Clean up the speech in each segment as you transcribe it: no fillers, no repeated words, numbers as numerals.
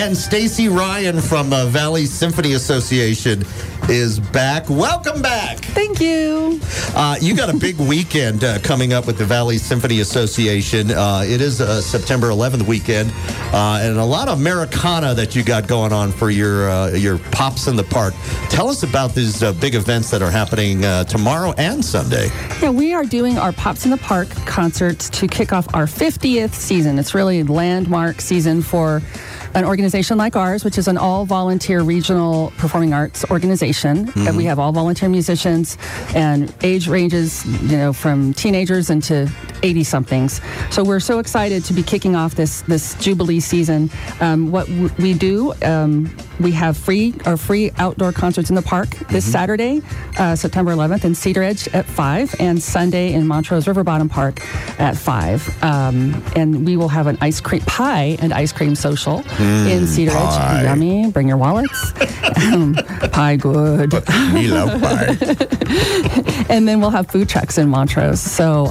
And Stacy Ryan from Valley Symphony Association is back. Welcome back. Thank you. You got a big weekend coming up with the Valley Symphony Association. It is September 11th weekend, and a lot of Americana that you got going on for your Pops in the Park. Tell us about these big events that are happening tomorrow and Sunday. Yeah, we are doing our Pops in the Park concerts to kick off our 50th season. It's really a landmark season for an organization like ours, which is an all-volunteer regional performing arts organization. And we have all-volunteer musicians and age ranges, from teenagers into 80-somethings. So we're so excited to be kicking off this Jubilee season. What we do, we have free outdoor concerts in the park this Saturday, September 11th, in Cedar Edge at 5, and Sunday in Montrose River Bottom Park at 5. And we will have an ice cream pie and ice cream social in Cedar Edge. Yummy. Bring your wallets. Pie good. We love pie. And then we'll have food trucks in Montrose. So,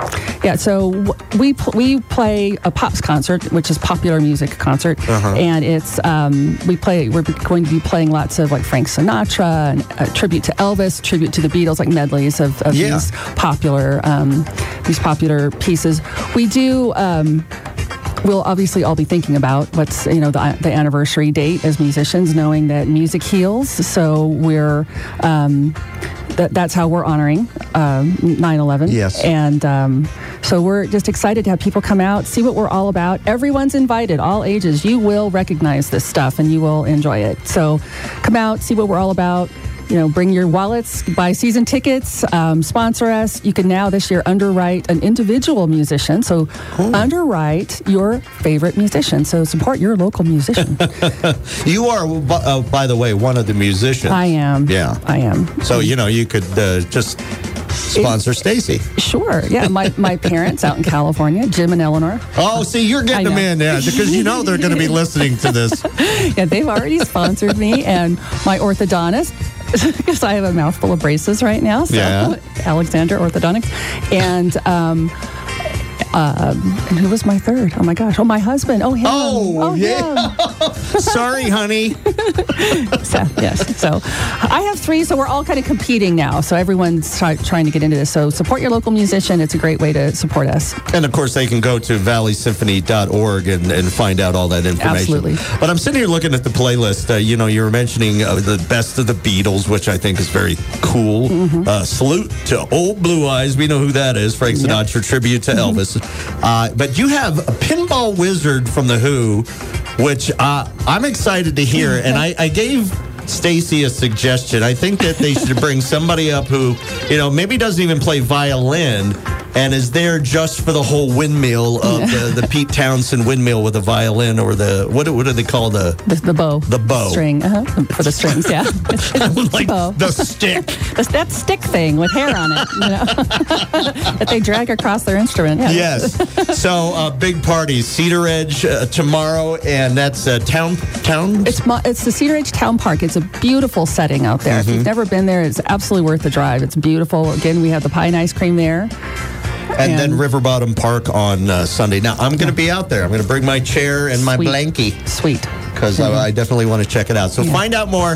we play a Pops concert, which is popular music concert, and it's we're going to be playing lots of like Frank Sinatra and a tribute to Elvis, tribute to the Beatles, like medleys of these popular pieces. We do. We'll obviously all be thinking about what's the anniversary date as musicians, knowing that music heals. So we're that's how we're honoring 9/11. Yes, and so we're just excited to have people come out, see what we're all about. Everyone's invited, all ages. You will recognize this stuff and you will enjoy it. So come out, see what we're all about. Bring your wallets, buy season tickets, sponsor us. You can now this year underwrite an individual musician. So underwrite your favorite musician. So support your local musician. You are, by the way, one of the musicians. I am. Yeah. I am. So, you could just sponsor Stacy. Sure. Yeah. My parents out in California, Jim and Eleanor. Oh, see, you're getting them in there because they're going to be listening to this. Yeah, they've already sponsored me, and my orthodontist, because I have a mouthful of braces right now. So Alexander Orthodontics. And who was my third? Oh my gosh. Oh, my husband. Oh, him. Oh yeah. Sorry, honey. Yes. So I have 3, so we're all kind of competing now. So everyone's trying to get into this. So support your local musician. It's a great way to support us. And of course, they can go to valleysymphony.org and find out all that information. Absolutely. But I'm sitting here looking at the playlist. You were mentioning the best of the Beatles, which I think is very cool. Salute to Old Blue Eyes. We know who that is. Frank Sinatra, tribute to Elvis. But you have a Pinball Wizard from The Who, which I'm excited to hear. And I gave Stacy a suggestion. I think that they should bring somebody up who, maybe doesn't even play violin and is there just for the whole windmill of the Pete Townsend windmill with a violin, or what do they call the bow? The bow. String, for the strings, yeah. Like the stick. That stick thing with hair on it, that they drag across their instrument. Yeah. Yes. So big party, Cedar Edge tomorrow, and that's town. It's the Cedar Edge Town Park. It's a beautiful setting out there. If you've never been there, it's absolutely worth the drive. It's beautiful. Again, we have the pie and ice cream there. And then River Bottom Park on Sunday. Now, I'm going to be out there. I'm going to bring my chair and my blankie. Sweet. Because I definitely want to check it out. So find out more,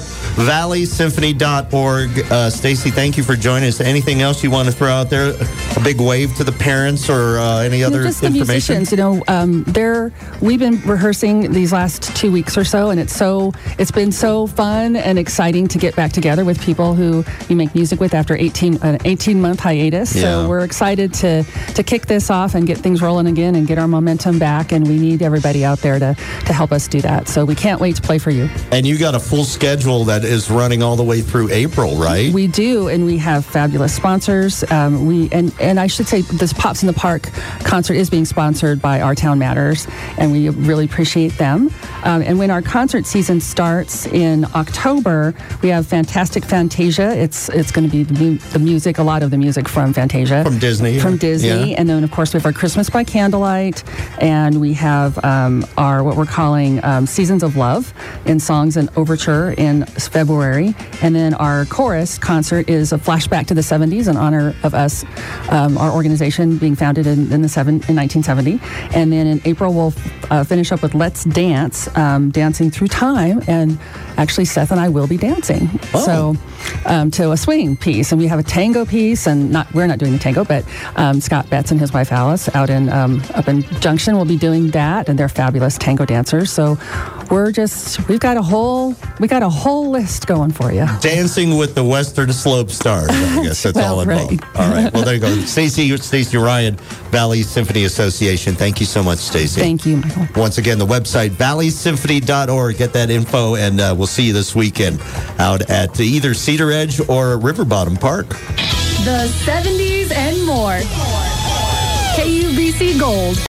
valleysymphony.org. Stacy, thank you for joining us. Anything else you want to throw out there? A big wave to the parents or any other just the information? Musicians, we've been rehearsing these last 2 weeks or so, and it's been so fun and exciting to get back together with people who you make music with after an 18-month hiatus. Yeah. So we're excited to kick this off and get things rolling again and get our momentum back, and we need everybody out there to help us do that. So we can't wait to play for you. And you got a full schedule that is running all the way through April, right? We do, and we have fabulous sponsors. And I should say this Pops in the Park concert is being sponsored by Our Town Matters, and we really appreciate them. And when our concert season starts in October, we have Fantastic Fantasia. It's going to be the music, a lot of the music from Fantasia. From Disney. Yeah. And then, of course, we have our Christmas by Candlelight, and we have what we're calling Seasons Seasons of Love in Songs and Overture in February. And then our chorus concert is a flashback to the 70s in honor of us, our organization being founded in 1970. And then in April, we'll finish up with Let's Dance, Dancing Through Time. And actually, Seth and I will be dancing. Oh. So to a swing piece. And we have a tango piece, and we're not doing the tango, but Scott Betts and his wife Alice up in Junction will be doing that, and they're fabulous tango dancers. So we've got a whole list going for you. Dancing with the Western Slope Stars. I guess that's all involved. Right. All right. Well, there you go. Stacey Ryan, Valley Symphony Association. Thank you so much, Stacey. Thank you, Michael. Once again, the website, valleysymphony.org. Get that info, and we'll see you this weekend out at either Cedar Edge or River Bottom Park. The 70s and more. KUBC Gold.